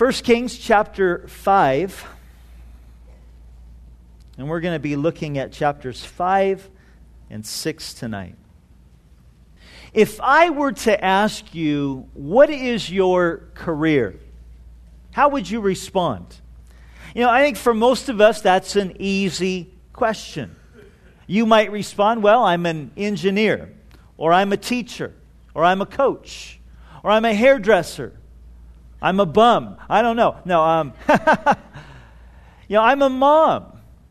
1 Kings chapter 5, and we're going to be looking at chapters 5 and 6 tonight. If I were to ask you, what is your career? How would you respond? You know, I think for most of us, that's an easy question. You might respond, well, I'm an engineer, or I'm a teacher, or I'm a coach, or I'm a hairdresser. I'm a bum. I don't know. No, I'm a mom.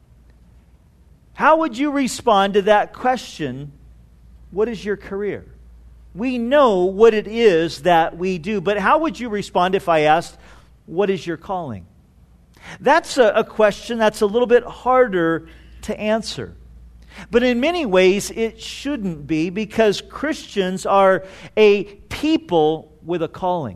How would you respond to that question? What is your career? We know what it is that we do, but how would you respond if I asked, what is your calling? That's a question that's a little bit harder to answer. But in many ways, it shouldn't be, because Christians are a people with a calling.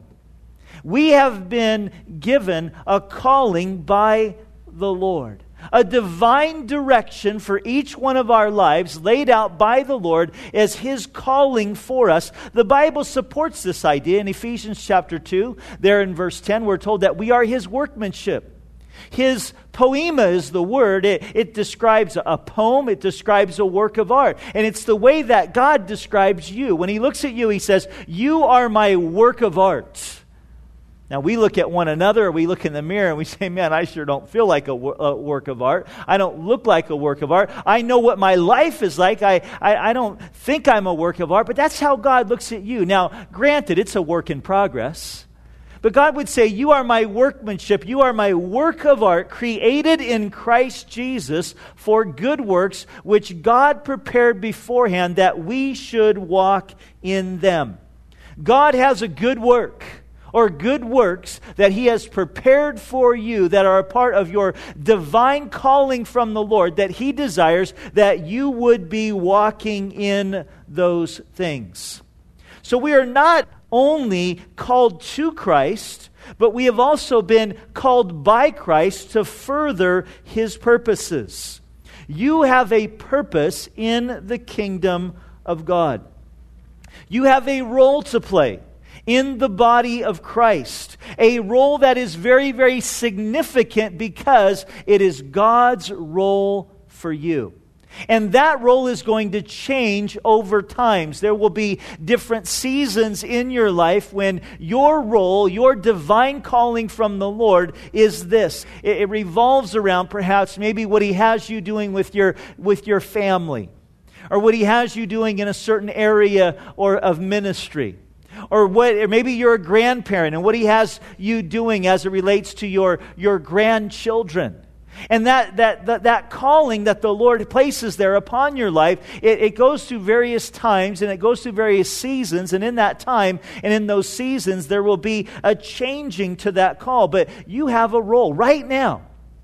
We have been given a calling by the Lord. A divine direction for each one of our lives laid out by the Lord as His calling for us. The Bible supports this idea. In Ephesians chapter 2, there in verse 10, we're told that we are His workmanship. His poema is the word. It describes a poem. It describes a work of art. And it's the way that God describes you. When He looks at you, He says, "You are my work of art." Now, we look at one another, or we look in the mirror and we say, man, I sure don't feel like a work of art. I don't look like a work of art. I know what my life is like. I don't think I'm a work of art, but that's how God looks at you. Now, granted, it's a work in progress. But God would say, you are my workmanship. You are my work of art, created in Christ Jesus for good works, which God prepared beforehand that we should walk in them. God has a good work, or good works, that He has prepared for you that are a part of your divine calling from the Lord, that He desires that you would be walking in those things. So we are not only called to Christ, but we have also been called by Christ to further His purposes. You have a purpose in the kingdom of God. You have a role to play in the body of Christ. A role that is very, very significant because it is God's role for you. And that role is going to change over times. There will be different seasons in your life when your role, your divine calling from the Lord is this. It revolves around perhaps maybe what He has you doing with your family, or what He has you doing in a certain area or of ministry. Or maybe you're a grandparent and what He has you doing as it relates to your grandchildren. And that calling that the Lord places there upon your life, it goes through various times and it goes through various seasons. And in that time and in those seasons, there will be a changing to that call. But you have a role right now.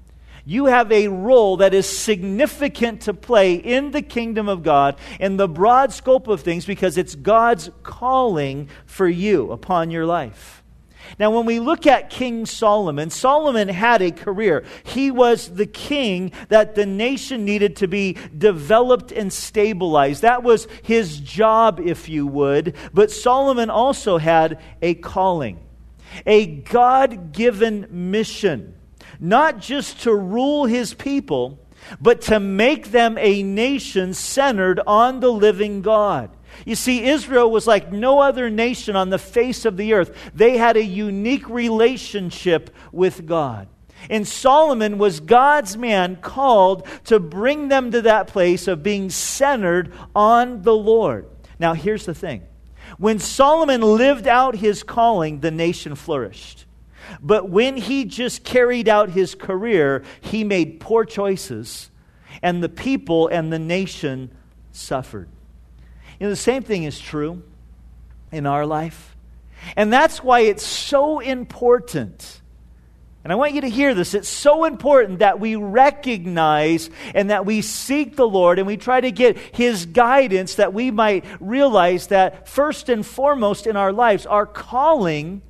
You have a role that is significant to play in the kingdom of God in the broad scope of things, because it's God's calling for you upon your life. Now, when we look at King Solomon, Solomon had a career. He was the king that the nation needed to be developed and stabilized. That was his job, if you would. But Solomon also had a calling, a God-given mission. Not just to rule his people, but to make them a nation centered on the living God. You see, Israel was like no other nation on the face of the earth. They had a unique relationship with God. And Solomon was God's man called to bring them to that place of being centered on the Lord. Now, here's the thing. When Solomon lived out his calling, the nation flourished. But when he just carried out his career, he made poor choices, and the people and the nation suffered. You know, the same thing is true in our life. And that's why it's so important. And I want you to hear this. It's so important that we recognize and that we seek the Lord and we try to get His guidance, that we might realize that first and foremost in our lives, our calling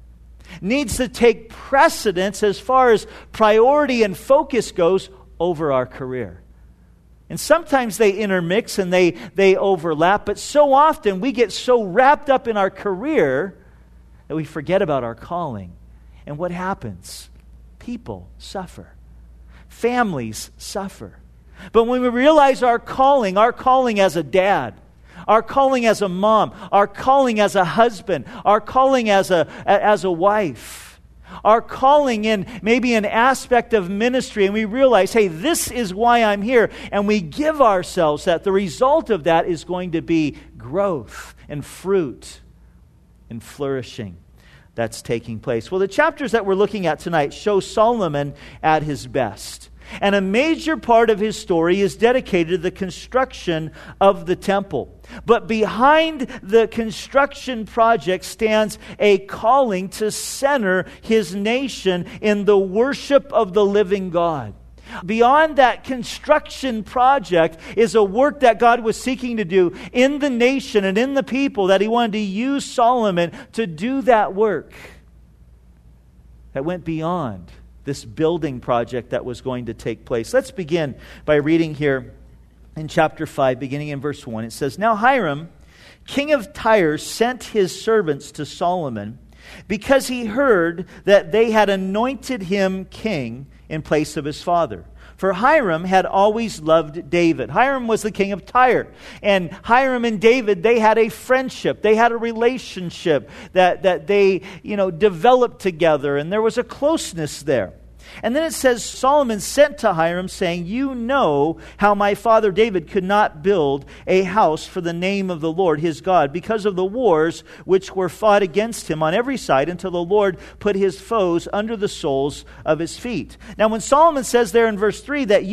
needs to take precedence as far as priority and focus goes over our career. And sometimes they intermix and they overlap, but so often we get so wrapped up in our career that we forget about our calling. And what happens? People suffer. Families suffer. But when we realize our calling as a dad, our calling as a mom, our calling as a husband, our calling as a wife, our calling in maybe an aspect of ministry, and we realize, hey, this is why I'm here, and we give ourselves that, the result of that is going to be growth and fruit and flourishing that's taking place. Well, the chapters that we're looking at tonight show Solomon at his best. And a major part of his story is dedicated to the construction of the temple. But behind the construction project stands a calling to center his nation in the worship of the living God. Beyond that construction project is a work that God was seeking to do in the nation and in the people, that he wanted to use Solomon to do that work that went beyond this building project that was going to take place. Let's begin by reading here in chapter 5, beginning in verse 1. It says, "Now Hiram, king of Tyre, sent his servants to Solomon because he heard that they had anointed him king in place of his father. For Hiram had always loved David." Hiram was the king of Tyre. And Hiram and David, they had a friendship. They had a relationship that they, developed together. And there was a closeness there. And then it says, Solomon sent to Hiram saying, "You know how my father David could not build a house for the name of the Lord his God because of the wars which were fought against him on every side until the Lord put his foes under the soles of his feet." Now when Solomon says there in verse 3 that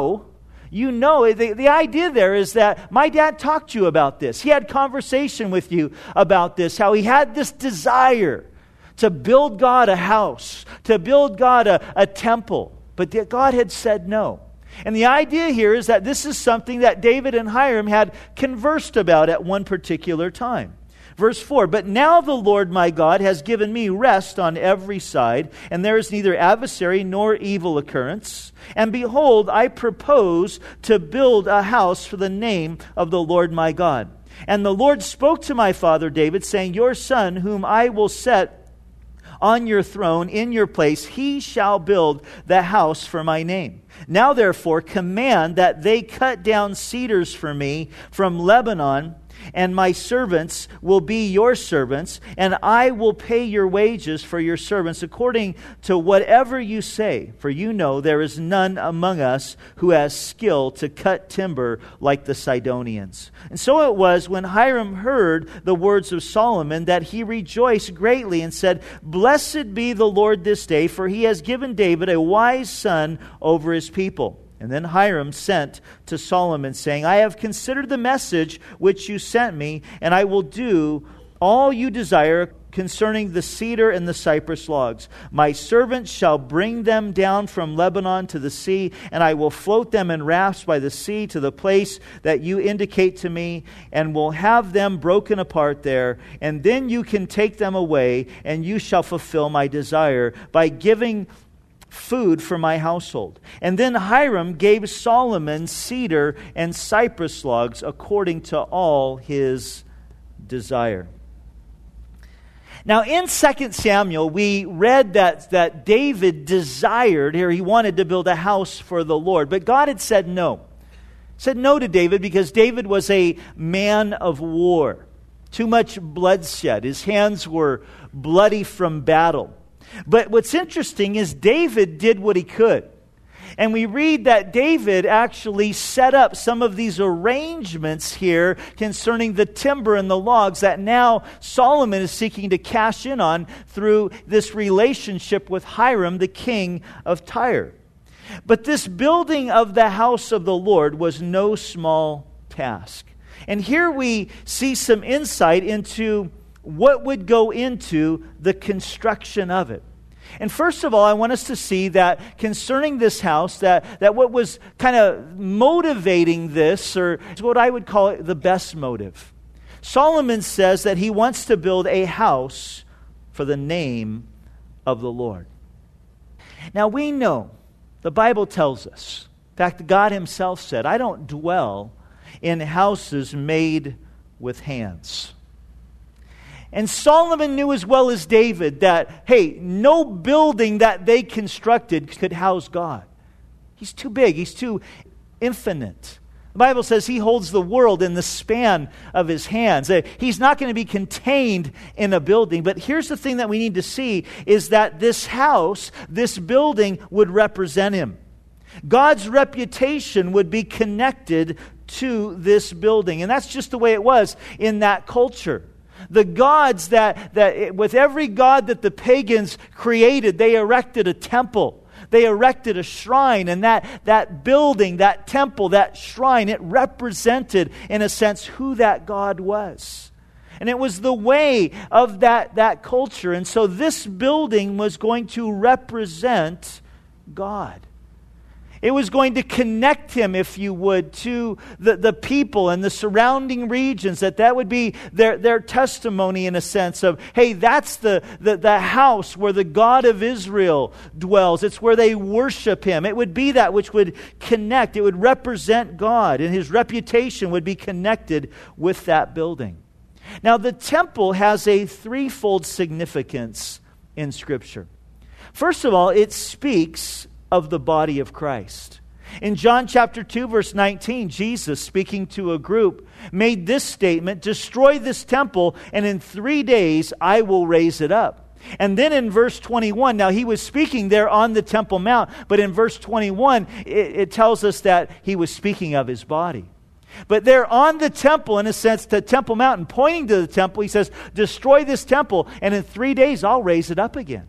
the idea there is that my dad talked to you about this. He had conversation with you about this, how he had this desire to build God a house, to build God a temple. But God had said no. And the idea here is that this is something that David and Hiram had conversed about at one particular time. Verse 4, "But now the Lord my God has given me rest on every side, and there is neither adversary nor evil occurrence. And behold, I propose to build a house for the name of the Lord my God. And the Lord spoke to my father David, saying, Your son, whom I will set on your throne in your place, he shall build the house for my name. Now therefore command that they cut down cedars for me from Lebanon, and my servants will be your servants, and I will pay your wages for your servants according to whatever you say. For you know there is none among us who has skill to cut timber like the Sidonians." And so it was when Hiram heard the words of Solomon that he rejoiced greatly and said, "Blessed be the Lord this day, for he has given David a wise son over his people." And then Hiram sent to Solomon, saying, "I have considered the message which you sent me, and I will do all you desire concerning the cedar and the cypress logs. My servants shall bring them down from Lebanon to the sea, and I will float them in rafts by the sea to the place that you indicate to me, and will have them broken apart there. And then you can take them away, and you shall fulfill my desire by giving food for my household." And then Hiram gave Solomon cedar and cypress logs according to all his desire. Now in 2 Samuel, we read that David desired, or he wanted to build a house for the Lord. But God had said no. Said no to David because David was a man of war. Too much bloodshed. His hands were bloody from battle. But what's interesting is David did what he could. And we read that David actually set up some of these arrangements here concerning the timber and the logs that now Solomon is seeking to cash in on through this relationship with Hiram, the king of Tyre. But this building of the house of the Lord was no small task. And here we see some insight into what would go into the construction of it. And first of all, I want us to see that concerning this house, that what was kind of motivating this, or what I would call it the best motive. Solomon says that he wants to build a house for the name of the Lord. Now we know, the Bible tells us, in fact, God himself said, "I don't dwell in houses made with hands." And Solomon knew as well as David that, hey, no building that they constructed could house God. He's too big. He's too infinite. The Bible says He holds the world in the span of His hands. He's not going to be contained in a building. But here's the thing that we need to see is that this house, this building would represent Him. God's reputation would be connected to this building. And that's just the way it was in that culture. The gods that with every god that the pagans created, they erected a temple. They erected a shrine, and that building, that temple, that shrine, it represented, in a sense, who that God was. And it was the way of that culture. And so this building was going to represent God. It was going to connect Him, if you would, to the people and the surrounding regions, that would be their testimony in a sense of, hey, that's the house where the God of Israel dwells. It's where they worship Him. It would be that which would connect. It would represent God, and His reputation would be connected with that building. Now, the temple has a threefold significance in Scripture. First of all, it speaks of the body of Christ. In John chapter 2, verse 19, Jesus, speaking to a group, made this statement, "Destroy this temple, and in 3 days I will raise it up." And then in verse 21, now He was speaking there on the Temple Mount, but in verse 21, it tells us that He was speaking of His body. But there on the temple, in a sense, the Temple Mountain, pointing to the temple, He says, "Destroy this temple, and in 3 days I'll raise it up again."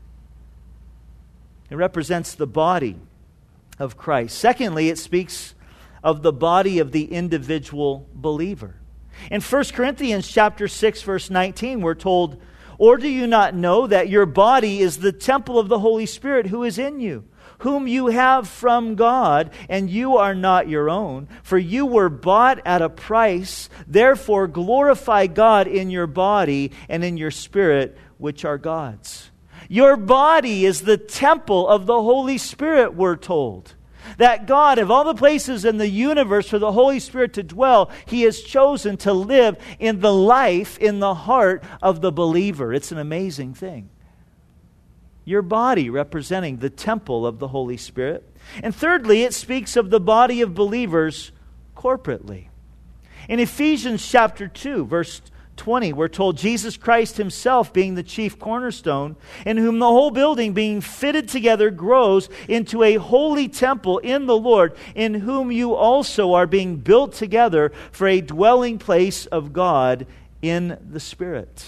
It represents the body of Christ. Secondly, it speaks of the body of the individual believer. In 1 Corinthians chapter 6, verse 19, we're told, "Or do you not know that your body is the temple of the Holy Spirit who is in you, whom you have from God, and you are not your own? For you were bought at a price. Therefore glorify God in your body and in your spirit, which are God's." Your body is the temple of the Holy Spirit, we're told. That God, of all the places in the universe for the Holy Spirit to dwell, He has chosen to live in the life, in the heart of the believer. It's an amazing thing. Your body representing the temple of the Holy Spirit. And thirdly, it speaks of the body of believers corporately. In Ephesians chapter 2, verse 20, we're told, "Jesus Christ Himself being the chief cornerstone, in whom the whole building being fitted together grows into a holy temple in the Lord, in whom you also are being built together for a dwelling place of God in the Spirit."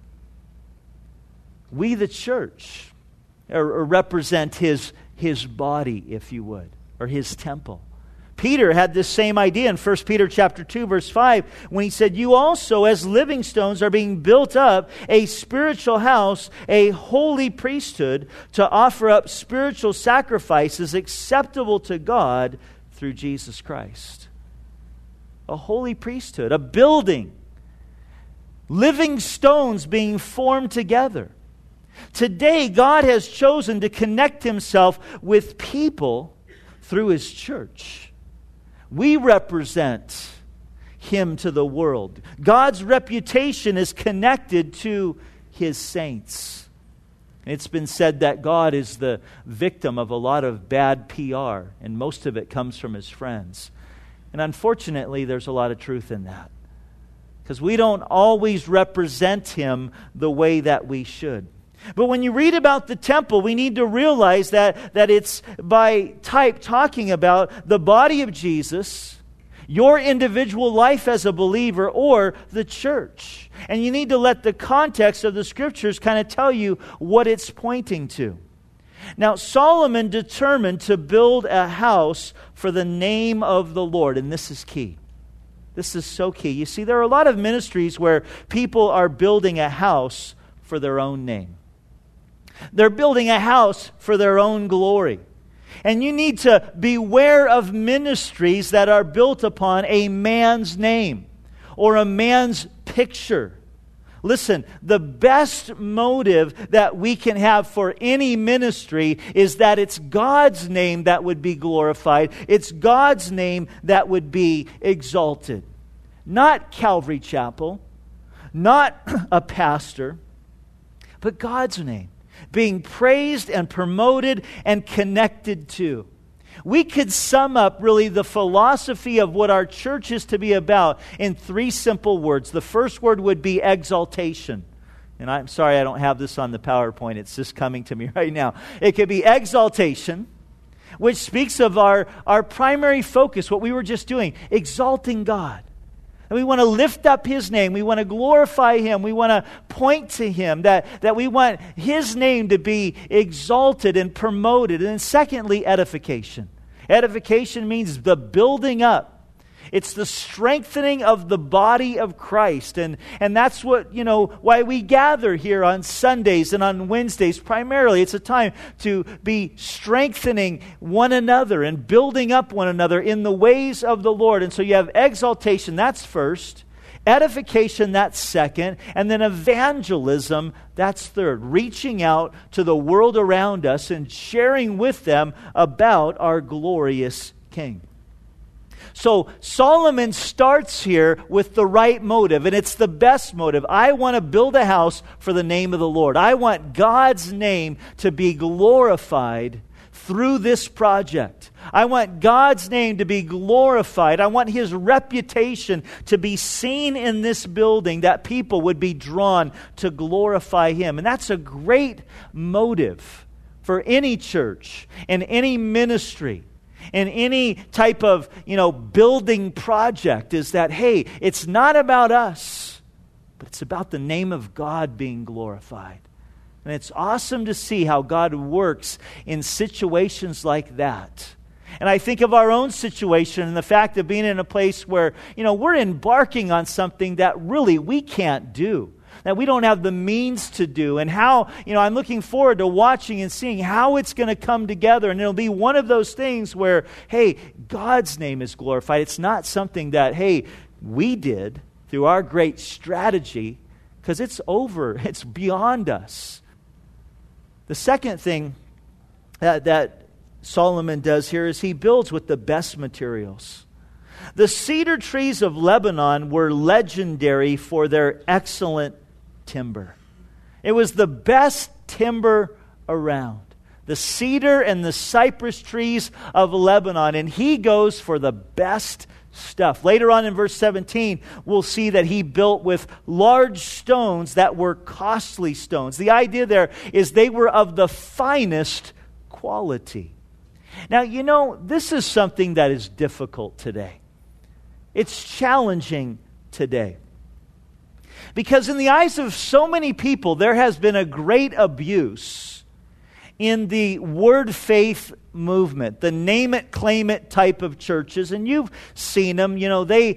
We, the church, represent His body, if you would, or His temple. Peter had this same idea in 1 Peter chapter 2, verse 5, when he said, "You also, as living stones, are being built up a spiritual house, a holy priesthood, to offer up spiritual sacrifices acceptable to God through Jesus Christ." A holy priesthood, a building, living stones being formed together. Today, God has chosen to connect Himself with people through His church. We represent Him to the world. God's reputation is connected to His saints. It's been said that God is the victim of a lot of bad PR, and most of it comes from His friends. And unfortunately, there's a lot of truth in that, because we don't always represent Him the way that we should. But when you read about the temple, we need to realize that it's by type talking about the body of Jesus, your individual life as a believer, or the church. And you need to let the context of the Scriptures kind of tell you what it's pointing to. Now, Solomon determined to build a house for the name of the Lord, and this is key. This is so key. You see, there are a lot of ministries where people are building a house for their own name. They're building a house for their own glory. And you need to beware of ministries that are built upon a man's name or a man's picture. Listen, the best motive that we can have for any ministry is that it's God's name that would be glorified. It's God's name that would be exalted. Not Calvary Chapel, not a pastor, but God's name being praised and promoted and connected to. We could sum up really the philosophy of what our church is to be about in 3 simple words. The first word would be exaltation. And I'm sorry I don't have this on the PowerPoint. It's just coming to me right now. It could be exaltation, which speaks of our primary focus, what we were just doing, exalting God. And we want to lift up His name. We want to glorify Him. We want to point to Him, that we want His name to be exalted and promoted. And then secondly, edification. Edification means the building up. It's the strengthening of the body of Christ. And that's what, why we gather here on Sundays and on Wednesdays primarily. It's a time to be strengthening one another and building up one another in the ways of the Lord. And so you have exaltation, that's first. Edification, that's second. And then evangelism, that's third. Reaching out to the world around us and sharing with them about our glorious King. So Solomon starts here with the right motive, and it's the best motive. I want to build a house for the name of the Lord. I want God's name to be glorified through this project. I want God's name to be glorified. I want His reputation to be seen in this building, that people would be drawn to glorify Him. And that's a great motive for any church and any ministry. And any type of, building project is that, hey, it's not about us, but it's about the name of God being glorified. And it's awesome to see how God works in situations like that. And I think of our own situation and the fact of being in a place where, we're embarking on something that really we can't do, that we don't have the means to do, and how, I'm looking forward to watching and seeing how it's going to come together. And it'll be one of those things where, hey, God's name is glorified. It's not something that, hey, we did through our great strategy, because it's over. It's beyond us. The second thing that Solomon does here is he builds with the best materials. The cedar trees of Lebanon were legendary for their excellent timber. It was the best timber around. The cedar and the cypress trees of Lebanon. And he goes for the best stuff. Later on in verse 17, we'll see that he built with large stones that were costly stones. The idea there is they were of the finest quality. Now, this is something that is difficult today. It's challenging today. Because in the eyes of so many people, there has been a great abuse in the word faith movement, the name it, claim it type of churches. And you've seen them, they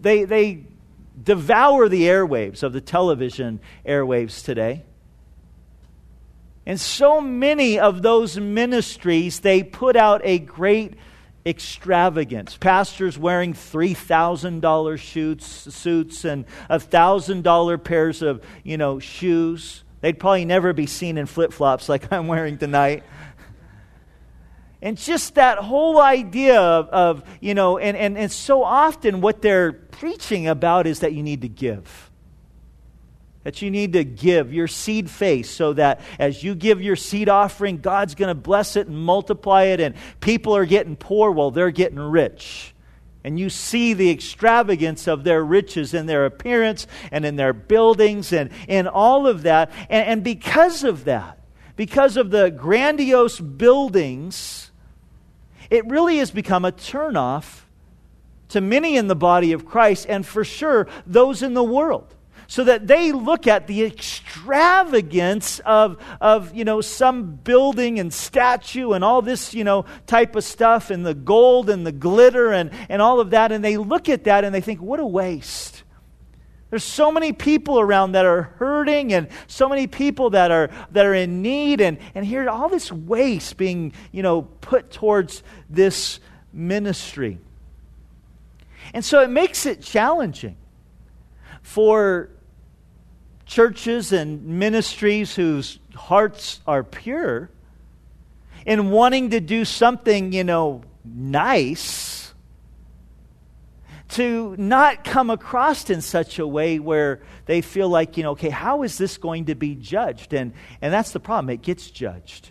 devour the airwaves of the television airwaves today. And so many of those ministries, they put out a great extravagance. Pastors wearing $3,000 suits and $1,000 pairs of, shoes. They'd probably never be seen in flip-flops like I'm wearing tonight. And just that whole idea of and so often what they're preaching about is that you need to give. That you need to give your seed faith so that as you give your seed offering, God's going to bless it and multiply it, and people are getting poor while they're getting rich. And you see the extravagance of their riches in their appearance and in their buildings and all of that. And because of that, because of the grandiose buildings, it really has become a turnoff to many in the body of Christ, and for sure those in the world. So that they look at the extravagance of some building and statue and all this, type of stuff, and the gold and the glitter and all of that, and they look at that and they think, what a waste. There's so many people around that are hurting, and so many people that are in need, and here all this waste being, put towards this ministry. And so it makes it challenging for churches and ministries whose hearts are pure in wanting to do something, nice, to not come across in such a way where they feel like, okay, how is this going to be judged? And that's the problem. It gets judged.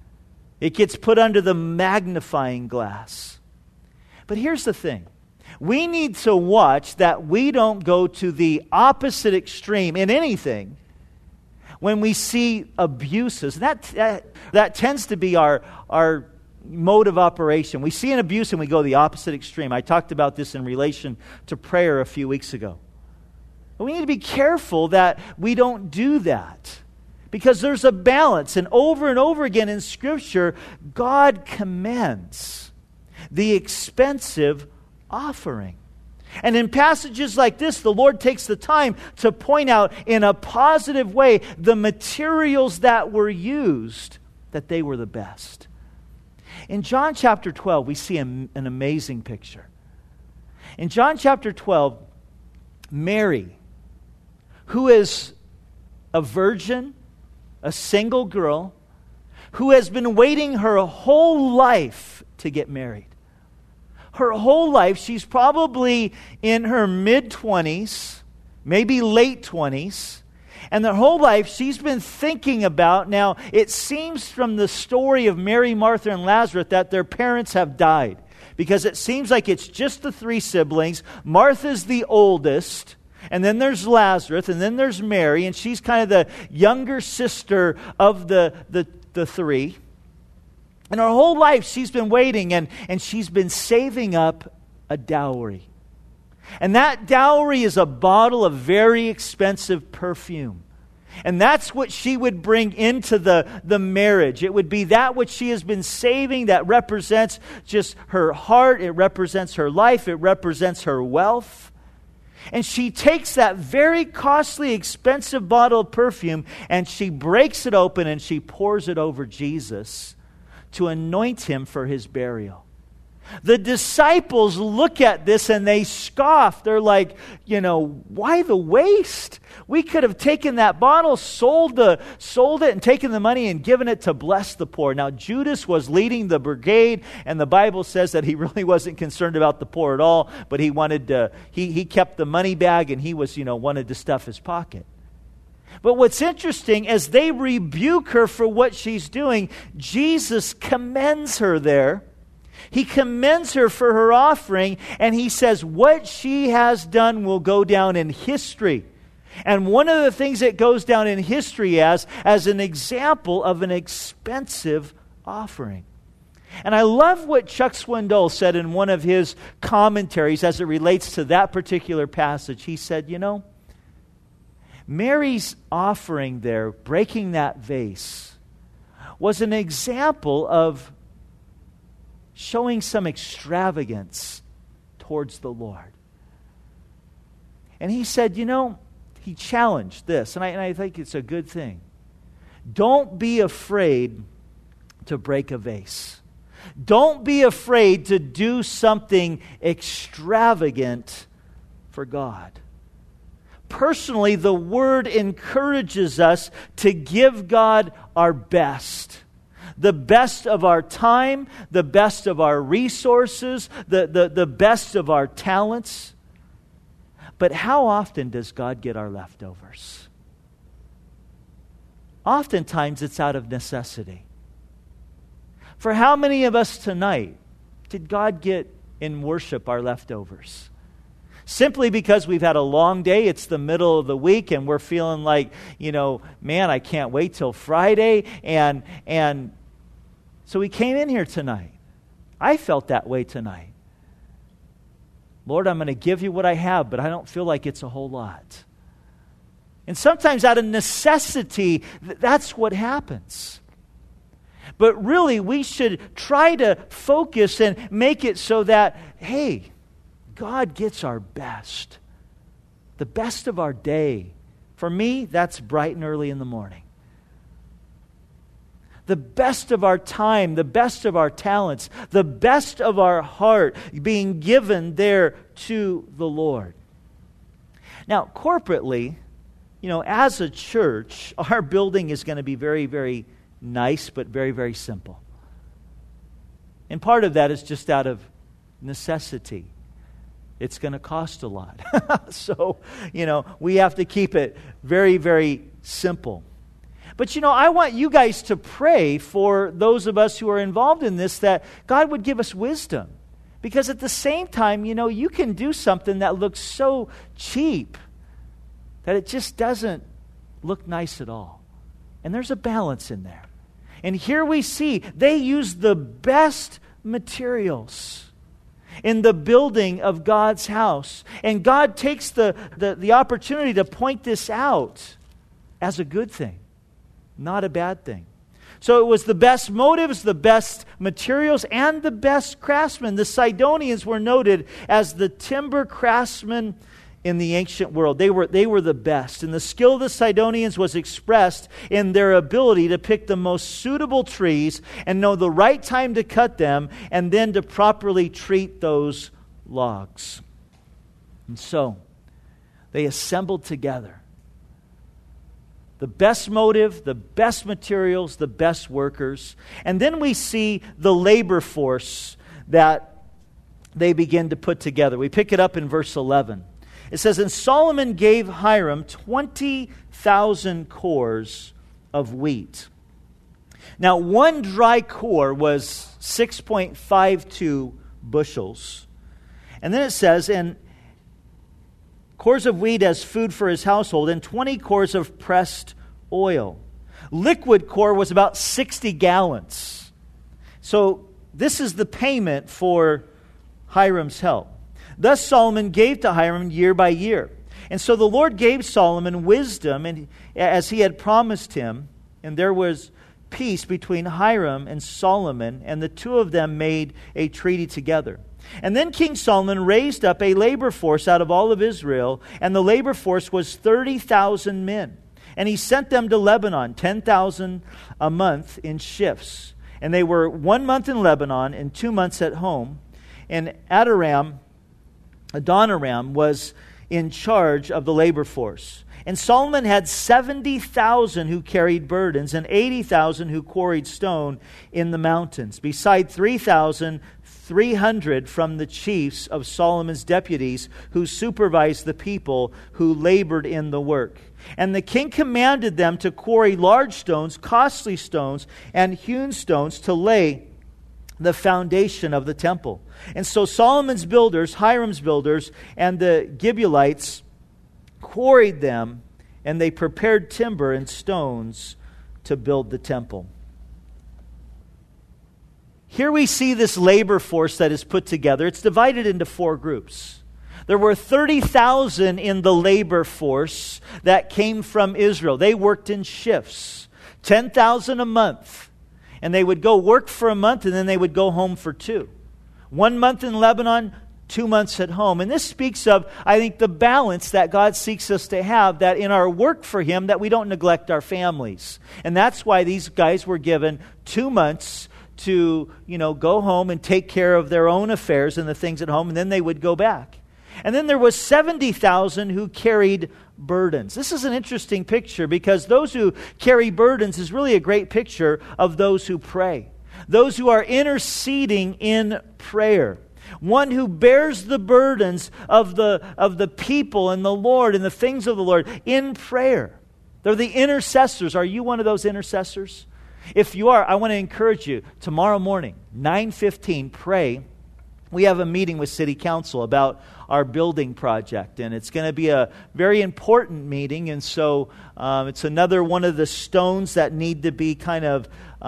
It gets put under the magnifying glass. But here's the thing. We need to watch that we don't go to the opposite extreme in anything when we see abuses. That tends to be our mode of operation. We see an abuse and we go the opposite extreme. I talked about this in relation to prayer a few weeks ago. But we need to be careful that we don't do that, because there's a balance. And over again in Scripture, God commends the expensive offering. And in passages like this, the Lord takes the time to point out in a positive way the materials that were used, that they were the best. In John chapter 12, we see an amazing picture. In John chapter 12, Mary, who is a virgin, a single girl, who has been waiting her whole life to get married. Her whole life, she's probably in her mid-20s, maybe late 20s. And their whole life, she's been thinking about, now, it seems from the story of Mary, Martha, and Lazarus that their parents have died. Because it seems like it's just the three siblings. Martha's the oldest, and then there's Lazarus, and then there's Mary, and she's kind of the younger sister of the three. And her whole life, she's been waiting, and she's been saving up a dowry. And that dowry is a bottle of very expensive perfume. And that's what she would bring into the marriage. It would be that which she has been saving that represents just her heart. It represents her life. It represents her wealth. And she takes that very costly, expensive bottle of perfume and she breaks it open and she pours it over Jesus to anoint him for his burial. The disciples look at this and they scoff. They're like, why the waste? We could have taken that bottle, sold it, and taken the money and given it to bless the poor. Now, Judas was leading the brigade, and the Bible says that he really wasn't concerned about the poor at all, but he wanted to, he kept the money bag, and he was, wanted to stuff his pocket. But what's interesting, as they rebuke her for what she's doing, Jesus commends her there. He commends her for her offering, and he says what she has done will go down in history. And one of the things that goes down in history as an example of an expensive offering. And I love what Chuck Swindoll said in one of his commentaries as it relates to that particular passage. He said, Mary's offering there, breaking that vase, was an example of showing some extravagance towards the Lord. And he said, he challenged this, and I think it's a good thing. Don't be afraid to break a vase. Don't be afraid to do something extravagant for God. Personally, the Word encourages us to give God our best. The best of our time, the best of our resources, the best of our talents. But how often does God get our leftovers? Oftentimes it's out of necessity. For how many of us tonight did God get in worship our leftovers? Simply because we've had a long day, it's the middle of the week, and we're feeling like, man, I can't wait till Friday, and so we came in here tonight. I felt that way tonight. Lord, I'm going to give you what I have, but I don't feel like it's a whole lot. And sometimes out of necessity, that's what happens. But really, we should try to focus and make it so that, hey, God gets our best. The best of our day. For me, that's bright and early in the morning. The best of our time, the best of our talents, the best of our heart being given there to the Lord. Now, corporately, as a church, our building is going to be very, very nice, but very, very simple. And part of that is just out of necessity. it's going to cost a lot. So, we have to keep it very, very simple. But, I want you guys to pray for those of us who are involved in this, that God would give us wisdom. Because at the same time, you can do something that looks so cheap that it just doesn't look nice at all. And there's a balance in there. And here we see they use the best materials in the building of God's house. And God takes the opportunity to point this out as a good thing, not a bad thing. So it was the best motives, the best materials, and the best craftsmen. The Sidonians were noted as the timber craftsmen in the ancient world. They were the best. And the skill of the Sidonians was expressed in their ability to pick the most suitable trees and know the right time to cut them and then to properly treat those logs. And so they assembled together the best motive, the best materials, the best workers. And then we see the labor force that they begin to put together. We pick it up in verse 11. It says, "And Solomon gave Hiram 20,000 cores of wheat." Now, one dry core was 6.52 bushels. And then it says, and cores of wheat as food for his household, and 20 cores of pressed oil. Liquid core was about 60 gallons. So this is the payment for Hiram's help. Thus Solomon gave to Hiram year by year. And so the Lord gave Solomon wisdom, and as he had promised him, and there was peace between Hiram and Solomon, and the two of them made a treaty together. And then King Solomon raised up a labor force out of all of Israel, and the labor force was 30,000 men. And he sent them to Lebanon, 10,000 a month in shifts. And they were 1 month in Lebanon and 2 months at home. And Adoniram was in charge of the labor force. And Solomon had 70,000 who carried burdens and 80,000 who quarried stone in the mountains, beside 3,300 from the chiefs of Solomon's deputies who supervised the people who labored in the work. And the king commanded them to quarry large stones, costly stones, and hewn stones to lay the foundation of the temple. And so Solomon's builders, Hiram's builders, and the Gibeonites quarried them, and they prepared timber and stones to build the temple. Here we see this labor force that is put together. It's divided into 4 groups. There were 30,000 in the labor force that came from Israel. They worked in shifts, 10,000 a month. And they would go work for a month, and then they would go home for 2. 1 month in Lebanon, 2 months at home. And this speaks of, I think, the balance that God seeks us to have, that in our work for Him, that we don't neglect our families. And that's why these guys were given 2 months to, go home and take care of their own affairs and the things at home, and then they would go back. And then there was 70,000 who carried burdens. This is an interesting picture, because those who carry burdens is really a great picture of those who pray. Those who are interceding in prayer. One who bears the burdens of the people and the Lord and the things of the Lord in prayer. They're the intercessors. Are you one of those intercessors? If you are, I want to encourage you. Tomorrow morning, 9:15, pray. We have a meeting with City Council about our building project, and it's going to be a very important meeting, and so it's another one of the stones that need to be kind of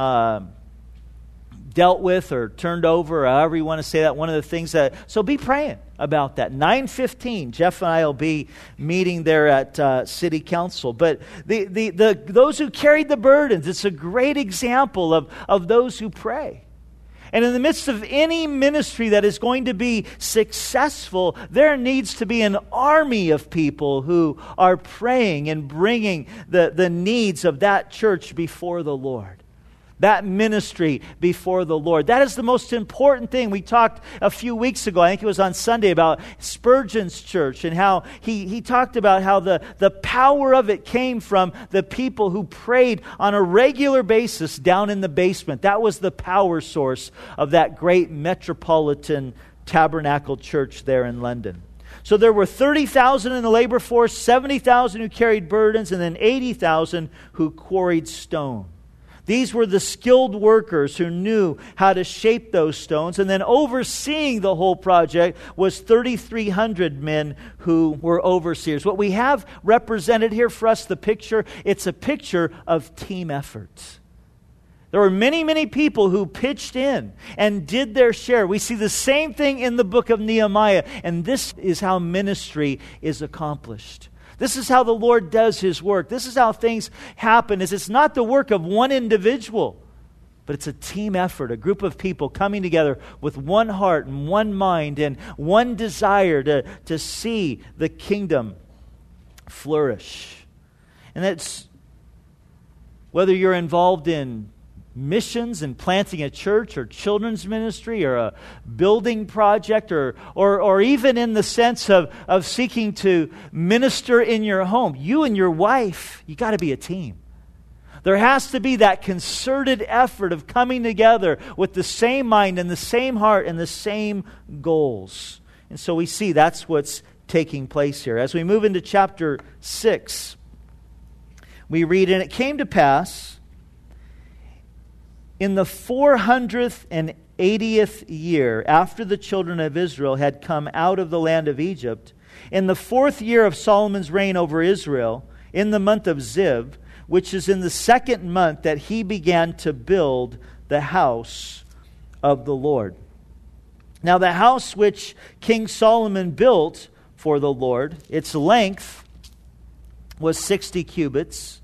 dealt with or turned over, or however you want to say that. One of the things that, so be praying about that. 9:15, Jeff and I will be meeting there at City Council. But those who carried the burdens, it's a great example of those who pray. And in the midst of any ministry that is going to be successful, there needs to be an army of people who are praying and bringing the needs of that church before the Lord. That ministry before the Lord. That is the most important thing. We talked a few weeks ago, I think it was on Sunday, about Spurgeon's church and how he talked about how the power of it came from the people who prayed on a regular basis down in the basement. That was the power source of that great metropolitan Tabernacle Church there in London. So there were 30,000 in the labor force, 70,000 who carried burdens, and then 80,000 who quarried stone. These were the skilled workers who knew how to shape those stones. And then overseeing the whole project was 3,300 men who were overseers. What we have represented here for us, the picture, it's a picture of team effort. There were many, many people who pitched in and did their share. We see the same thing in the book of Nehemiah. And this is how ministry is accomplished. This is how the Lord does His work. This is how things happen. It's not the work of one individual, but it's a team effort, a group of people coming together with one heart and one mind and one desire to see the kingdom flourish. And that's whether you're involved in missions and planting a church or children's ministry or a building project or even in the sense of seeking to minister in your home. You and your wife, you got to be a team. There has to be that concerted effort of coming together with the same mind and the same heart and the same goals. And so we see that's what's taking place here. As we move into chapter 6, we read, "And it came to pass in the 480th year, after the children of Israel had come out of the land of Egypt, in the 4th year of Solomon's reign over Israel, in the month of Ziv, which is in the 2nd month, that he began to build the house of the Lord. Now the house which King Solomon built for the Lord, its length was 60 cubits.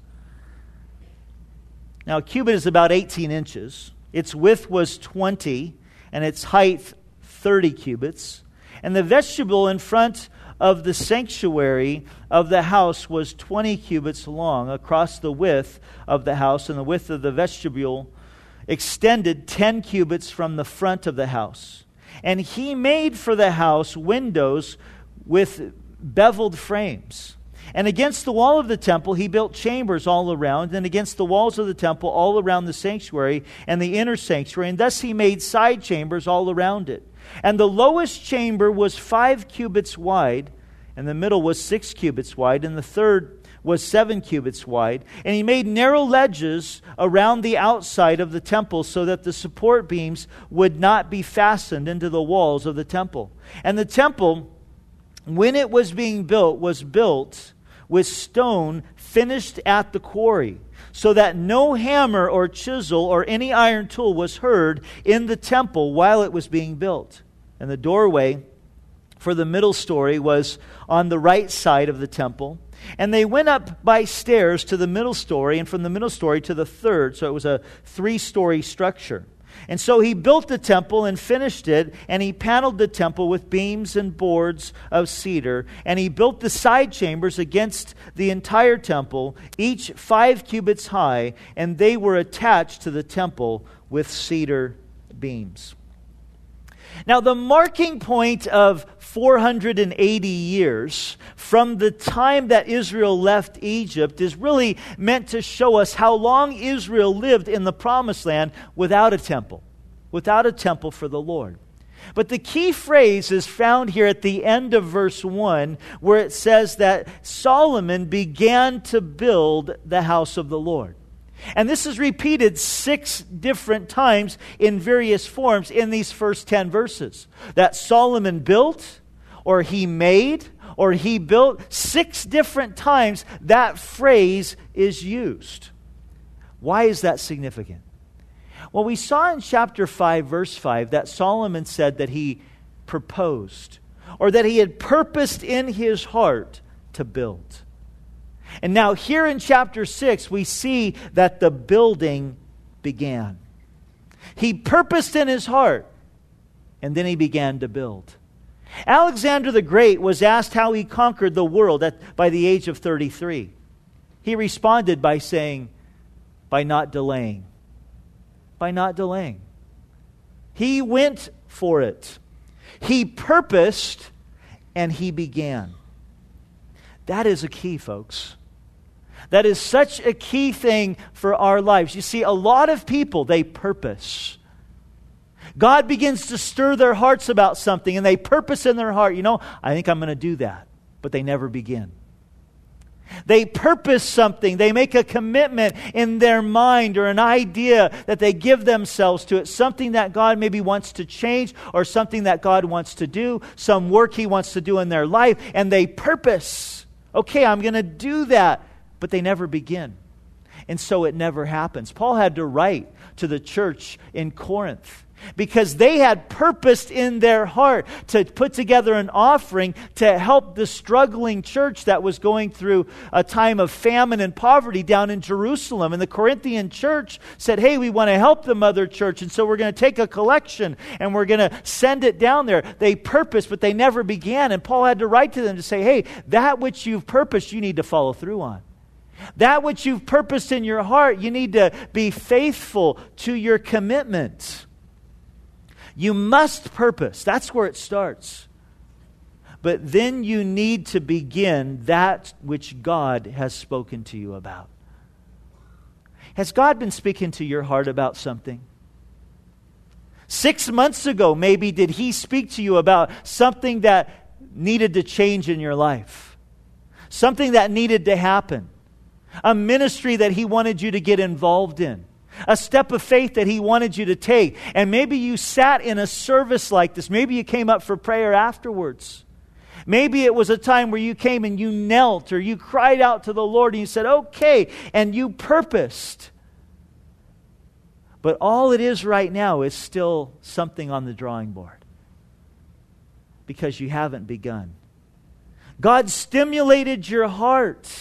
Now, a cubit is about 18 inches. Its width was 20, and its height 30 cubits. And the vestibule in front of the sanctuary of the house was 20 cubits long across the width of the house, and the width of the vestibule extended 10 cubits from the front of the house. And he made for the house windows with beveled frames. And against the wall of the temple he built chambers all around, and against the walls of the temple all around the sanctuary and the inner sanctuary. And thus he made side chambers all around it. And the lowest chamber was 5 cubits wide, and the middle was 6 cubits wide, and the third was 7 cubits wide. And he made narrow ledges around the outside of the temple so that the support beams would not be fastened into the walls of the temple. And the temple, when it was being built, was built with stone finished at the quarry, so that no hammer or chisel or any iron tool was heard in the temple while it was being built. And the doorway for the middle story was on the right side of the temple. And they went up by stairs to the middle story, and from the middle story to the third. So it was a 3-story structure. And so he built the temple and finished it, and he paneled the temple with beams and boards of cedar. And he built the side chambers against the entire temple, each 5 cubits high, and they were attached to the temple with cedar beams. Now, the marking point of 480 years from the time that Israel left Egypt is really meant to show us how long Israel lived in the Promised Land without a temple for the Lord. But the key phrase is found here at the end of verse 1, where it says that Solomon began to build the house of the Lord. And this is repeated 6 different times in various forms in these first 10 verses. That Solomon built, or he made, or he built. 6 different times that phrase is used. Why is that significant? Well, we saw in chapter 5, verse 5, that Solomon said that he proposed, or that he had purposed in his heart to build. And now here in chapter 6, we see that the building began. He purposed in his heart, and then he began to build. Alexander the Great was asked how he conquered the world by the age of 33. He responded by saying, by not delaying. By not delaying. He went for it. He purposed, and he began. That is a key, folks. That is such a key thing for our lives. You see, a lot of people, they purpose. God begins to stir their hearts about something, and they purpose in their heart, I think I'm going to do that. But they never begin. They purpose something. They make a commitment in their mind or an idea that they give themselves to. It's something that God maybe wants to change or something that God wants to do, some work He wants to do in their life, and they purpose, okay, I'm going to do that, but they never begin. And so it never happens. Paul had to write to the church in Corinth because they had purposed in their heart to put together an offering to help the struggling church that was going through a time of famine and poverty down in Jerusalem. And the Corinthian church said, hey, we want to help the mother church, and so we're going to take a collection and we're going to send it down there. They purposed, but they never began. And Paul had to write to them to say, hey, that which you've purposed, you need to follow through on. That which you've purposed in your heart, you need to be faithful to your commitment. You must purpose. That's where it starts. But then you need to begin that which God has spoken to you about. Has God been speaking to your heart about something? 6 months ago, maybe, did He speak to you about something that needed to change in your life? Something that needed to happen? A ministry that He wanted you to get involved in? A step of faith that He wanted you to take. And maybe you sat in a service like this. Maybe you came up for prayer afterwards. Maybe it was a time where you came and you knelt or you cried out to the Lord and you said, okay, and you purposed. But all it is right now is still something on the drawing board because you haven't begun. God stimulated your heart,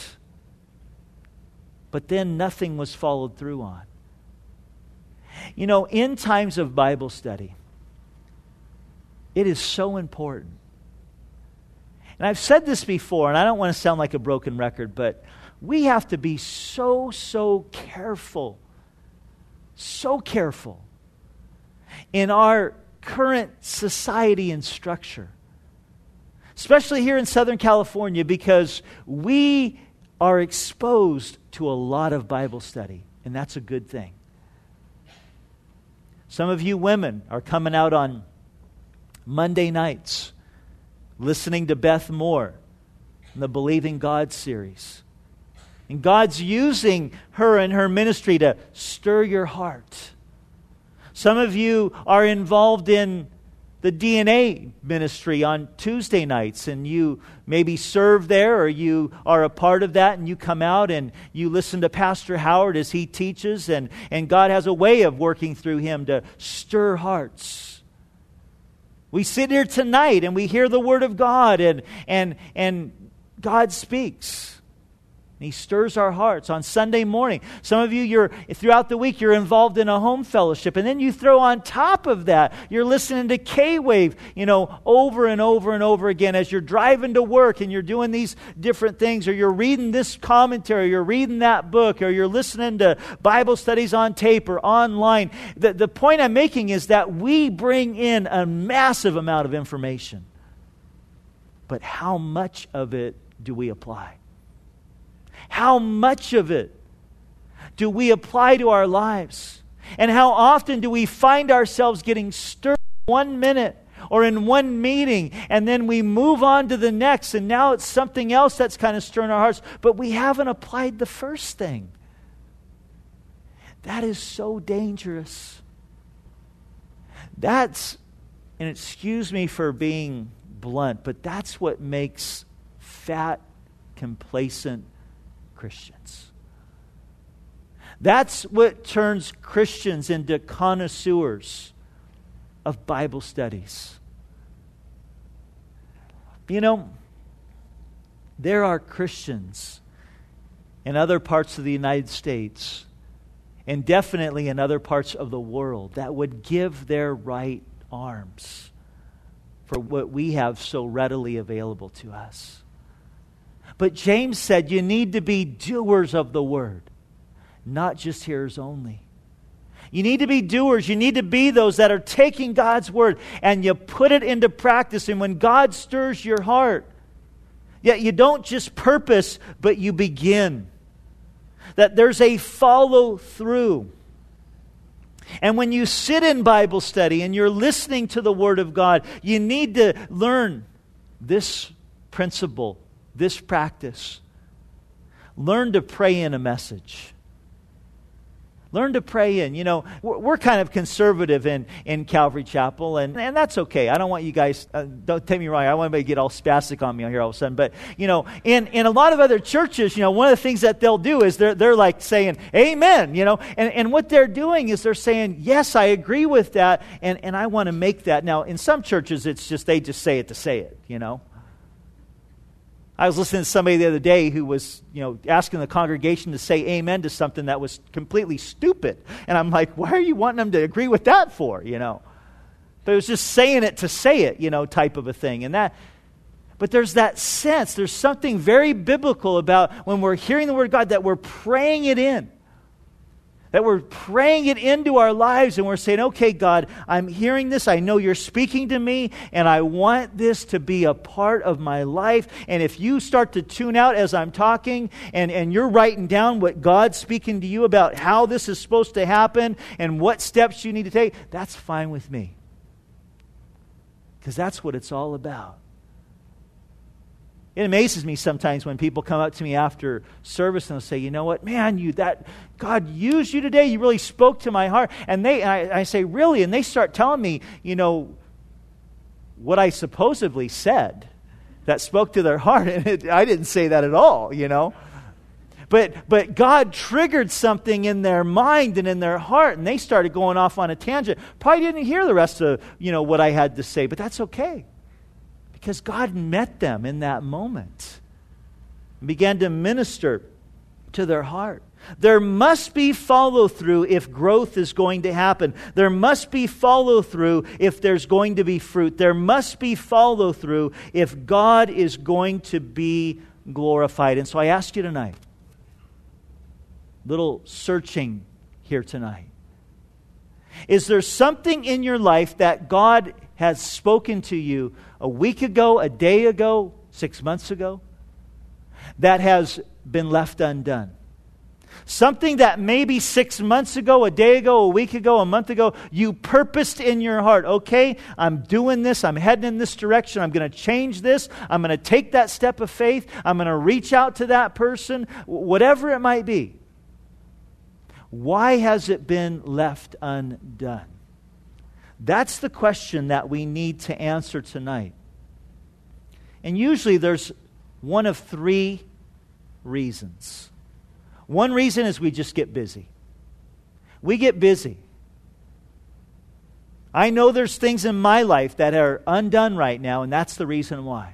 but then nothing was followed through on. In times of Bible study, it is so important. And I've said this before, and I don't want to sound like a broken record, but we have to be so careful in our current society and structure, especially here in Southern California, because we are exposed to a lot of Bible study, and that's a good thing. Some of you women are coming out on Monday nights listening to Beth Moore in the Believing God series. And God's using her and her ministry to stir your heart. Some of you are involved in the DNA ministry on Tuesday nights, and you maybe serve there or you are a part of that, and you come out and you listen to Pastor Howard as he teaches, and God has a way of working through him to stir hearts. We sit here tonight and we hear the Word of God, and God speaks. He stirs our hearts. On Sunday morning, some of you, throughout the week, you're involved in a home fellowship. And then you throw on top of that, you're listening to K-Wave, over and over and over again as you're driving to work and you're doing these different things, or you're reading this commentary, or you're reading that book, or you're listening to Bible studies on tape or online. The point I'm making is that we bring in a massive amount of information. But how much of it do we apply? How much of it do we apply to our lives? And how often do we find ourselves getting stirred 1 minute or in one meeting, and then we move on to the next, and now it's something else that's kind of stirring our hearts, but we haven't applied the first thing. That is so dangerous. And excuse me for being blunt, but that's what makes fat, complacent Christians. That's what turns Christians into connoisseurs of Bible studies. There are Christians in other parts of the United States, and definitely in other parts of the world, that would give their right arms for what we have so readily available to us. But James said you need to be doers of the word, not just hearers only. You need to be doers. You need to be those that are taking God's word and you put it into practice. And when God stirs your heart, yet you don't just purpose, but you begin. That there's a follow through. And when you sit in Bible study and you're listening to the Word of God, you need to learn this principle, this practice. Learn to pray in a message. Learn to pray in. You know, we're kind of conservative in Calvary Chapel, and that's okay. I don't want you guys, don't take me wrong, I don't want anybody to get all spastic on me here all of a sudden. But, you know, in a lot of other churches, you know, one of the things that they'll do is they're like saying, amen, you know. And what they're doing is they're saying, yes, I agree with that, and I want to make that. Now, in some churches, it's just, they just say it to say it, you know. I was listening to somebody the other day who was, you know, asking the congregation to say amen to something that was completely stupid. And I'm like, why are you wanting them to agree with that for, you know? But it was just saying it to say it, you know, type of a thing. But there's that sense, there's something very biblical about when we're hearing the Word of God that we're praying it in. That we're praying it into our lives and we're saying, okay, God, I'm hearing this. I know you're speaking to me and I want this to be a part of my life. And if you start to tune out as I'm talking and you're writing down what God's speaking to you about how this is supposed to happen and what steps you need to take, that's fine with me. Because that's what it's all about. It amazes me sometimes when people come up to me after service and they'll say, you know what, man, God used you today. You really spoke to my heart. And I say, really? And they start telling me, you know, what I supposedly said that spoke to their heart. And I didn't say that at all, you know. But God triggered something in their mind and in their heart, and they started going off on a tangent. Probably didn't hear the rest of, you know, what I had to say, but that's okay. Because God met them in that moment and began to minister to their heart. There must be follow-through if growth is going to happen. There must be follow-through if there's going to be fruit. There must be follow-through if God is going to be glorified. And so I ask you tonight, little searching here tonight. Is there something in your life that God has spoken to you a week ago, a day ago, 6 months ago, that has been left undone? Something that maybe 6 months ago, a day ago, a week ago, a month ago, you purposed in your heart, okay, I'm doing this, I'm heading in this direction, I'm going to change this, I'm going to take that step of faith, I'm going to reach out to that person, whatever it might be. Why has it been left undone? That's the question that we need to answer tonight. And usually there's one of three reasons. One reason is we just get busy. We get busy. I know there's things in my life that are undone right now, and that's the reason why.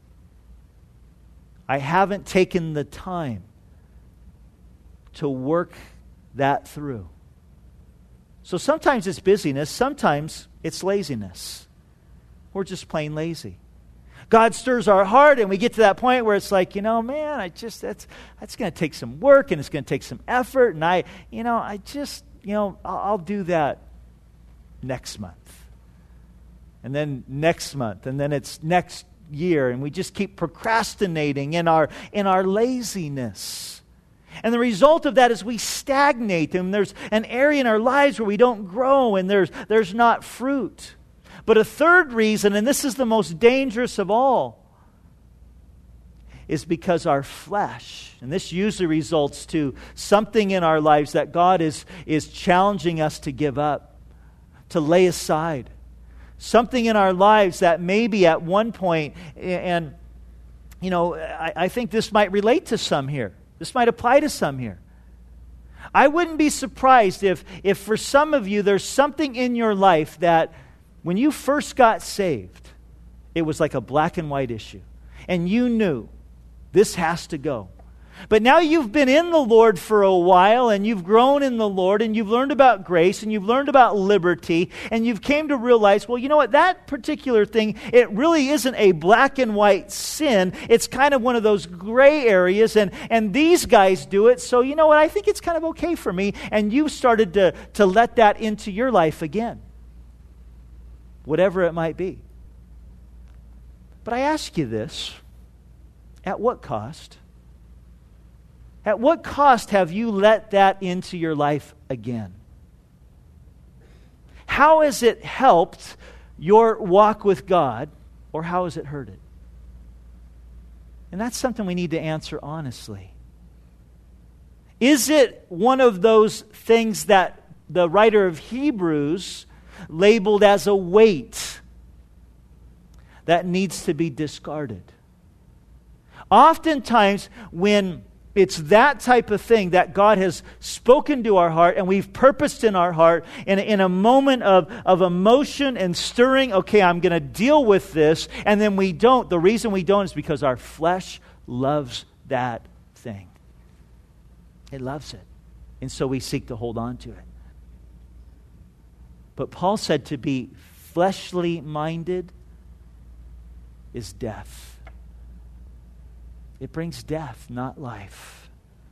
I haven't taken the time to work that through. So sometimes it's busyness, sometimes it's laziness. We're just plain lazy. God stirs our heart and we get to that point where it's like, you know, man, that's going to take some work and it's going to take some effort, and I'll do that next month. And then next month, and then it's next year, and we just keep procrastinating in our laziness. And the result of that is we stagnate, and there's an area in our lives where we don't grow, and there's not fruit. But a third reason, and this is the most dangerous of all, is because our flesh, and this usually results to something in our lives that God is challenging us to give up, to lay aside. Something in our lives that maybe at one point, and you know, I think this might relate to some here. This might apply to some here. I wouldn't be surprised if for some of you there's something in your life that when you first got saved, it was like a black and white issue. And you knew this has to go. But now you've been in the Lord for a while, and you've grown in the Lord, and you've learned about grace, and you've learned about liberty, and you've came to realize, well, you know what, that particular thing, it really isn't a black and white sin. It's kind of one of those gray areas, and these guys do it, so you know what, I think it's kind of okay for me. And you've started to let that into your life again, whatever it might be. But I ask you this, at what cost? At what cost have you let that into your life again? how has it helped your walk with God, or how has it hurt it? And that's something we need to answer honestly. Is it one of those things that the writer of Hebrews labeled as a weight that needs to be discarded? Oftentimes, when it's that type of thing that God has spoken to our heart and we've purposed in our heart, and in a moment of emotion and stirring, okay, I'm going to deal with this, and then we don't. The reason we don't is because our flesh loves that thing. It loves it. And so we seek to hold on to it. But Paul said to be fleshly minded is death. It brings death, not life.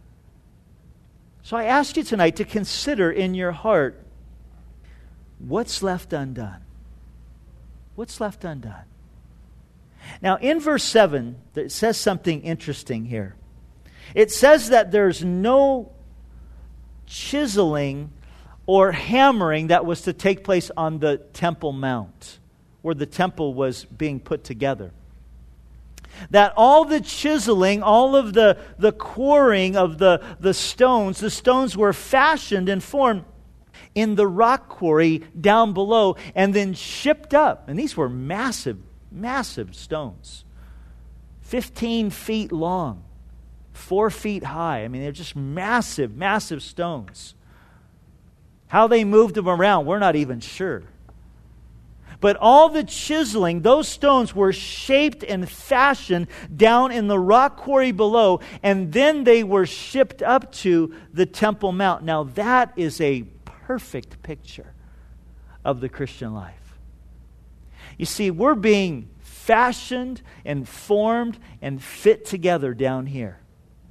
So I ask you tonight to consider in your heart, what's left undone? What's left undone? Now in verse 7, it says something interesting here. It says that there's no chiseling or hammering that was to take place on the Temple Mount, where the temple was being put together. That all the chiseling, all of the quarrying of the stones were fashioned and formed in the rock quarry down below and then shipped up. And these were massive, massive stones. 15 feet long, 4 feet high. I mean, they're just massive, massive stones. How they moved them around, we're not even sure. But all the chiseling, those stones were shaped and fashioned down in the rock quarry below, and then they were shipped up to the Temple Mount. Now that is a perfect picture of the Christian life. You see, we're being fashioned and formed and fit together down here.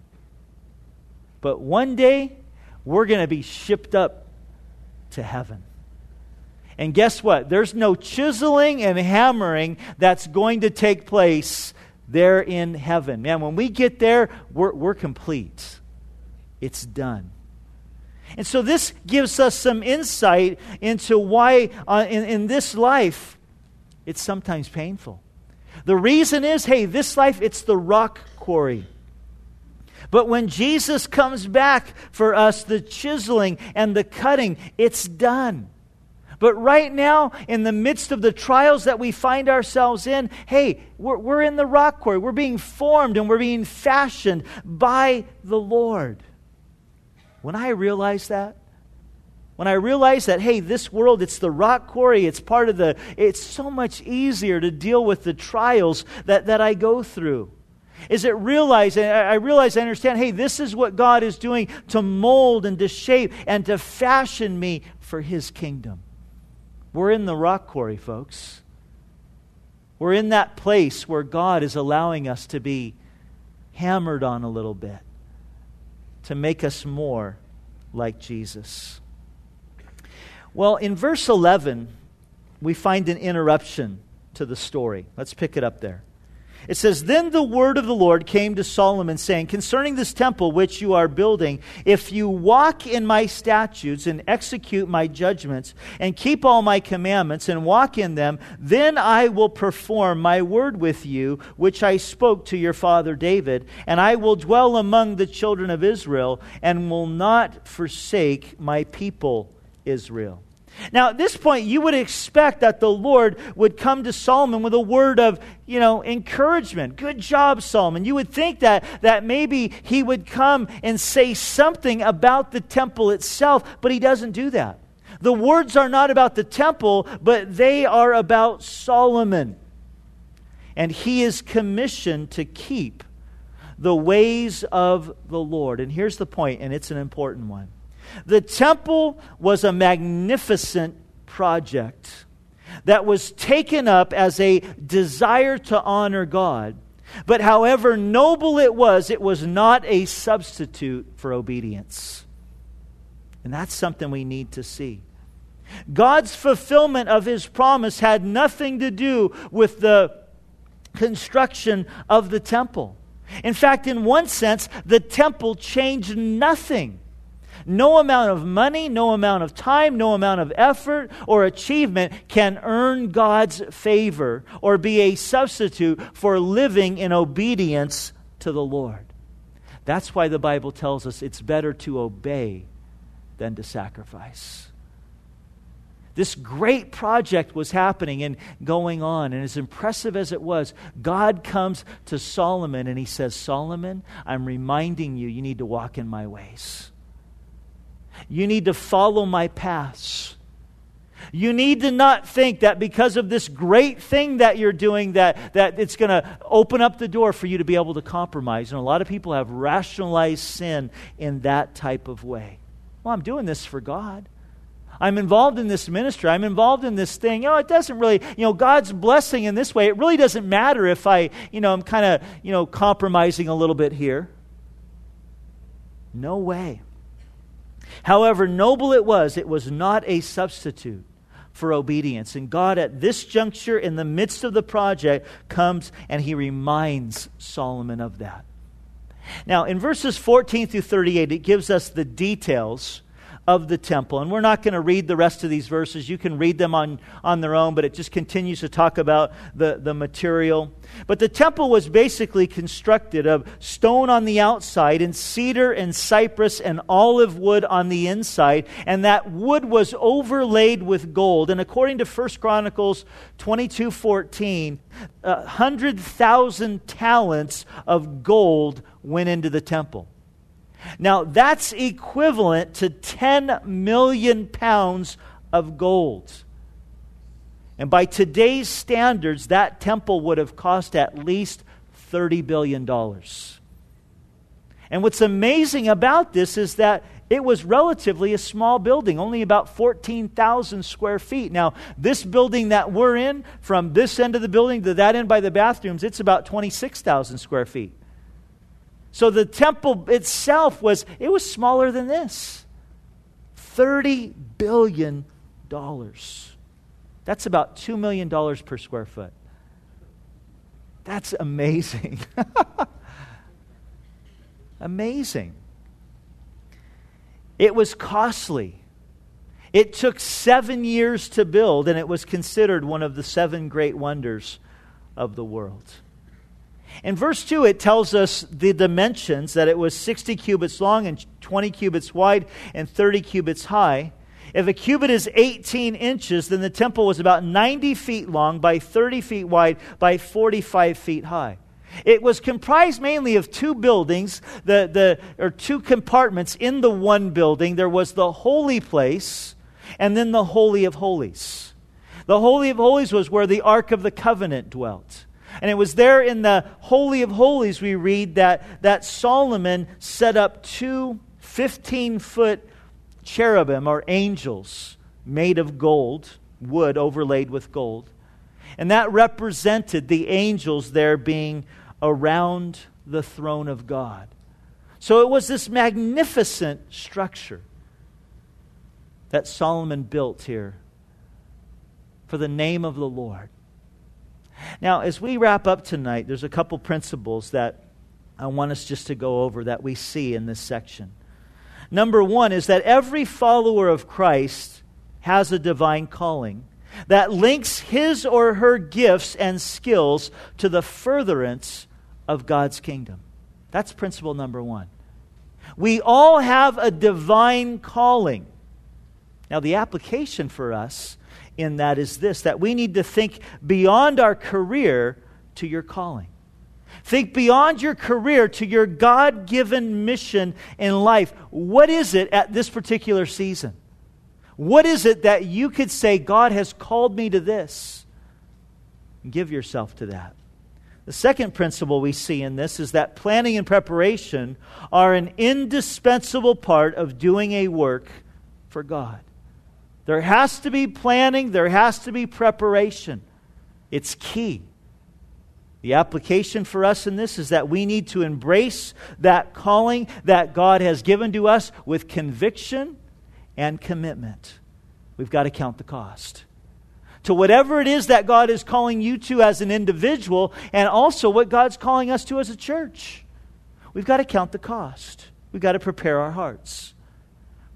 But one day, we're going to be shipped up to heaven. And guess what? There's no chiseling and hammering that's going to take place there in heaven. Man, when we get there, we're complete. It's done. And so this gives us some insight into why in this life, it's sometimes painful. The reason is, hey, this life, it's the rock quarry. But when Jesus comes back for us, the chiseling and the cutting, it's done. But right now, in the midst of the trials that we find ourselves in, hey, we're in the rock quarry. We're being formed and we're being fashioned by the Lord. When I realize that, hey, this world, it's the rock quarry, it's so much easier to deal with the trials that I go through. I realize, I understand, hey, this is what God is doing to mold and to shape and to fashion me for His kingdom. We're in the rock quarry, folks. We're in that place where God is allowing us to be hammered on a little bit to make us more like Jesus. Well, in verse 11, we find an interruption to the story. Let's pick it up there. It says, "Then the word of the Lord came to Solomon, saying, concerning this temple which you are building, if you walk in my statutes and execute my judgments and keep all my commandments and walk in them, then I will perform my word with you, which I spoke to your father David, and I will dwell among the children of Israel and will not forsake my people Israel." Now, at this point, you would expect that the Lord would come to Solomon with a word of, encouragement. Good job, Solomon. You would think that maybe he would come and say something about the temple itself, but he doesn't do that. The words are not about the temple, but they are about Solomon. And he is commissioned to keep the ways of the Lord. And here's the point, and it's an important one. The temple was a magnificent project that was taken up as a desire to honor God. But however noble it was not a substitute for obedience. And that's something we need to see. God's fulfillment of His promise had nothing to do with the construction of the temple. In fact, in one sense, the temple changed nothing. No amount of money, no amount of time, no amount of effort or achievement can earn God's favor or be a substitute for living in obedience to the Lord. That's why the Bible tells us it's better to obey than to sacrifice. This great project was happening and going on, and as impressive as it was, God comes to Solomon and he says, Solomon, I'm reminding you, you need to walk in my ways. You need to follow my paths. You need to not think that because of this great thing that you're doing that it's going to open up the door for you to be able to compromise. And a lot of people have rationalized sin in that type of way. Well, I'm doing this for God. I'm involved in this ministry. I'm involved in this thing. It doesn't really, God's blessing in this way. It really doesn't matter if I'm kind of, compromising a little bit here. No way. However noble it was not a substitute for obedience. And God, at this juncture, in the midst of the project, comes and he reminds Solomon of that. Now, in verses 14 through 38, it gives us the details of the temple. And we're not going to read the rest of these verses. You can read them on their own, but it just continues to talk about the material. But the temple was basically constructed of stone on the outside and cedar and cypress and olive wood on the inside. And that wood was overlaid with gold. And according to 1 Chronicles 22:14, 100,000 talents of gold went into the temple. Now, that's equivalent to 10 million pounds of gold. And by today's standards, that temple would have cost at least $30 billion. And what's amazing about this is that it was relatively a small building, only about 14,000 square feet. Now, this building that we're in, from this end of the building to that end by the bathrooms, it's about 26,000 square feet. So the temple itself was smaller than this. $30 billion. That's about $2 million per square foot. That's amazing. Amazing. It was costly. It took 7 years to build, and it was considered one of the 7 great wonders of the world. In verse 2, it tells us the dimensions, that it was 60 cubits long and 20 cubits wide and 30 cubits high. If a cubit is 18 inches, then the temple was about 90 feet long by 30 feet wide by 45 feet high. It was comprised mainly of 2 buildings, or 2 compartments in the one building. There was the holy place and then the Holy of Holies. The Holy of Holies was where the Ark of the Covenant dwelt. And it was there in the Holy of Holies we read that Solomon set up 2 15-foot cherubim or angels made of gold, wood overlaid with gold. And that represented the angels there being around the throne of God. So it was this magnificent structure that Solomon built here for the name of the Lord. Now, as we wrap up tonight, there's a couple principles that I want us just to go over that we see in this section. Number 1 is that every follower of Christ has a divine calling that links his or her gifts and skills to the furtherance of God's kingdom. That's principle number 1. We all have a divine calling. Now, the application for us in that is this, that we need to think beyond our career to your calling. Think beyond your career to your God-given mission in life. What is it at this particular season? What is it that you could say, God has called me to this? Give yourself to that. The second principle we see in this is that planning and preparation are an indispensable part of doing a work for God. There has to be planning. There has to be preparation. It's key. The application for us in this is that we need to embrace that calling that God has given to us with conviction and commitment. We've got to count the cost. To whatever it is that God is calling you to as an individual, and also what God's calling us to as a church. We've got to count the cost. We've got to prepare our hearts.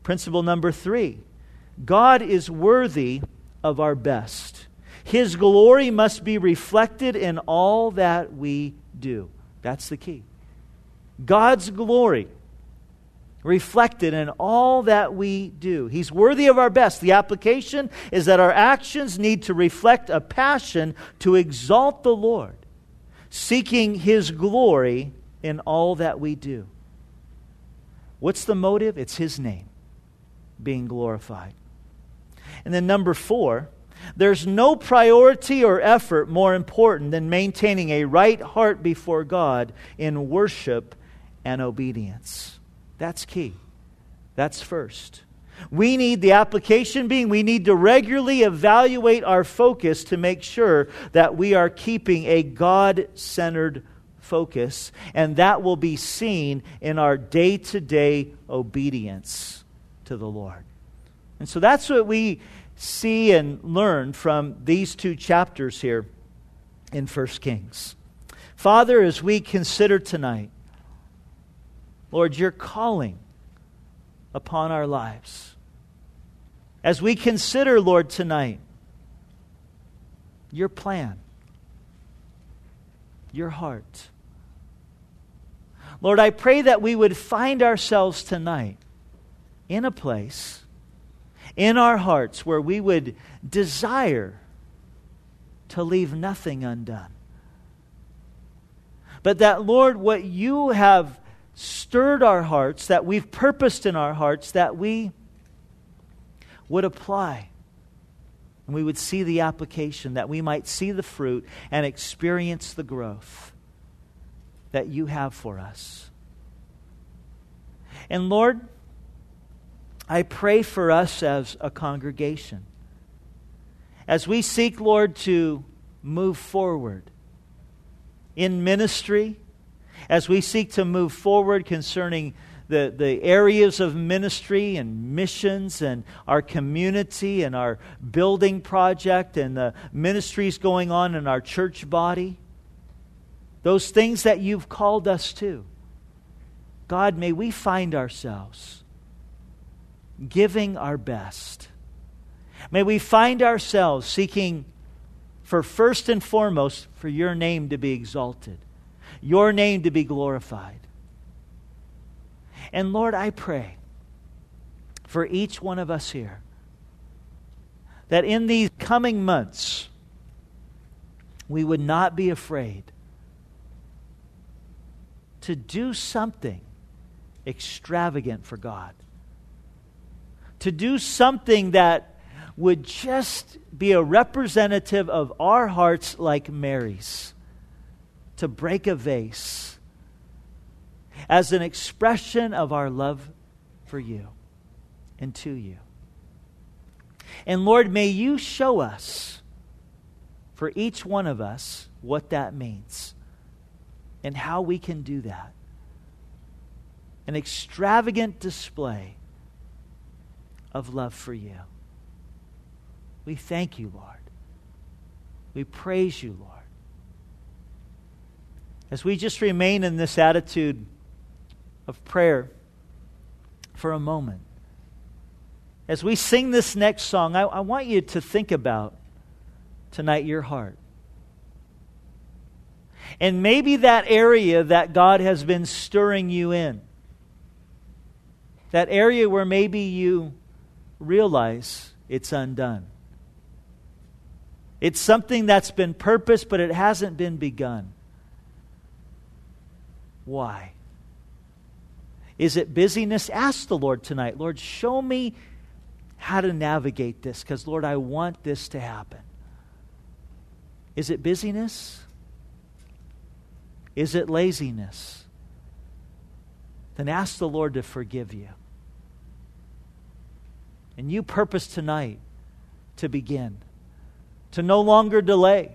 Principle number 3, God is worthy of our best. His glory must be reflected in all that we do. That's the key. God's glory reflected in all that we do. He's worthy of our best. The application is that our actions need to reflect a passion to exalt the Lord, seeking His glory in all that we do. What's the motive? It's His name being glorified. And then number 4, there's no priority or effort more important than maintaining a right heart before God in worship and obedience. That's key. That's first. We need the application being, we need to regularly evaluate our focus to make sure that we are keeping a God-centered focus, and that will be seen in our day-to-day obedience to the Lord. And so that's what we see and learn from these 2 chapters here in 1 Kings. Father, as we consider tonight, Lord, your calling upon our lives. As we consider, Lord, tonight, your plan, your heart. Lord, I pray that we would find ourselves tonight in a place, in our hearts, where we would desire to leave nothing undone. But that, Lord, what you have stirred our hearts, that we've purposed in our hearts, that we would apply. And we would see the application, that we might see the fruit and experience the growth that you have for us. And Lord, I pray for us as a congregation. As we seek, Lord, to move forward in ministry, as we seek to move forward concerning the areas of ministry and missions and our community and our building project and the ministries going on in our church body, those things that you've called us to, God, may we find ourselves giving our best. May we find ourselves seeking for first and foremost for your name to be exalted, your name to be glorified. And Lord, I pray for each one of us here that in these coming months we would not be afraid to do something extravagant for God, to do something that would just be a representative of our hearts like Mary's, to break a vase as an expression of our love for you and to you. And Lord, may you show us, for each one of us, what that means and how we can do that. An extravagant display of love for you. We thank you, Lord. We praise you, Lord. As we just remain in this attitude of prayer for a moment, as we sing this next song, I want you to think about tonight your heart. And maybe that area that God has been stirring you in, that area where maybe you realize it's undone. It's something that's been purposed, but it hasn't been begun. Why? Is it busyness? Ask the Lord tonight, Lord, show me how to navigate this, because, Lord, I want this to happen. Is it busyness? Is it laziness? Then ask the Lord to forgive you. And you purpose tonight to begin, to no longer delay.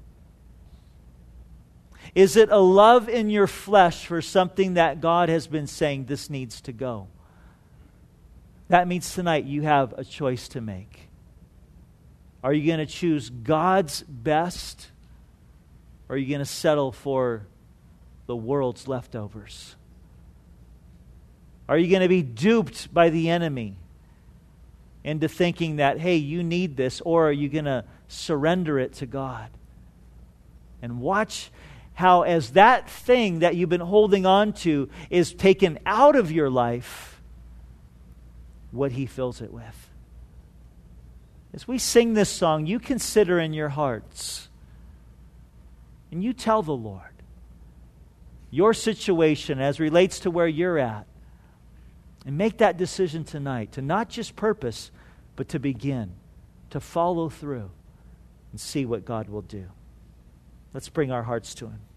Is it a love in your flesh for something that God has been saying this needs to go? That means tonight you have a choice to make. Are you going to choose God's best, or are you going to settle for the world's leftovers? Are you going to be duped by the enemy into thinking that, hey, you need this, or are you going to surrender it to God? And watch how as that thing that you've been holding on to is taken out of your life, what He fills it with. As we sing this song, you consider in your hearts, and you tell the Lord your situation as relates to where you're at. And make that decision tonight to not just purpose, but to begin, to follow through and see what God will do. Let's bring our hearts to Him.